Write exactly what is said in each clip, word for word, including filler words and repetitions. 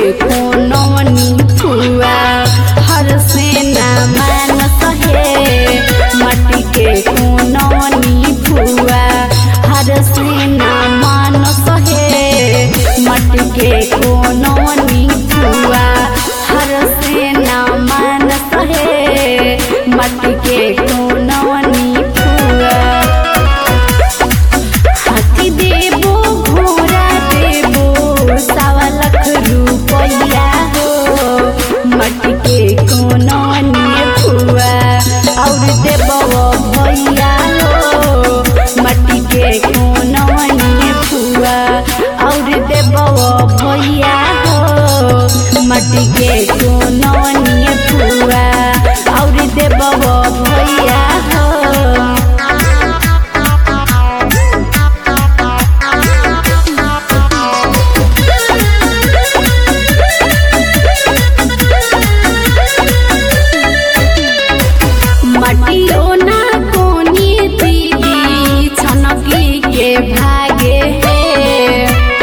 कोनवनी फुआ हर से ना मान सहे माटी के कोनवनी फुआ हर से ना मान सहे माटी के कोनवनी फुआ हर से ना मान सहे माटी के कोनवनी फुआ हाथी देबो घोड़ा देबो सवा लाख रुपया हो माटी के कोनवनी फुआ और देबो भैया हो माटी के कोनवनी फुआ और देबो भैया हो माटी के कोनवनी फुआ और देबो भैया हो। मटियो ना कोनी दीदी छनकी के भागे हे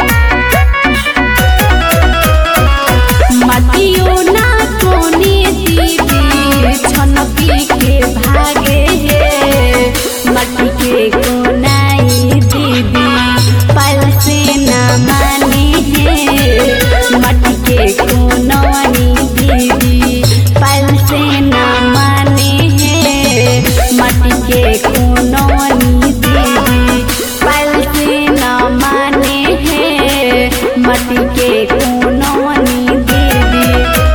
मटियो ना कोनी दीदी छनकी के भागे हे मटी के कोनाई दीदी पल से ना माने हे मटी के कोनवनी दीदी पल से ना माने माटी के कोनवनी दीदी पल से ना माने है माटी के कोनवनी दीदी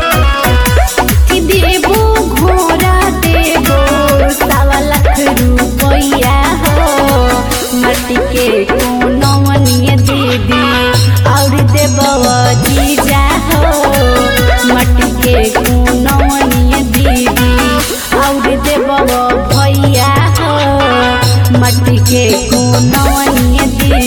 देबो घोड़ा देबो सवा लाख रुपया हो माटी के कोनवनी दीदी और देबो जीजा हो माटी के कोनवनी दीदी और देबो भैया हो माटी के कोनवनी दीदी।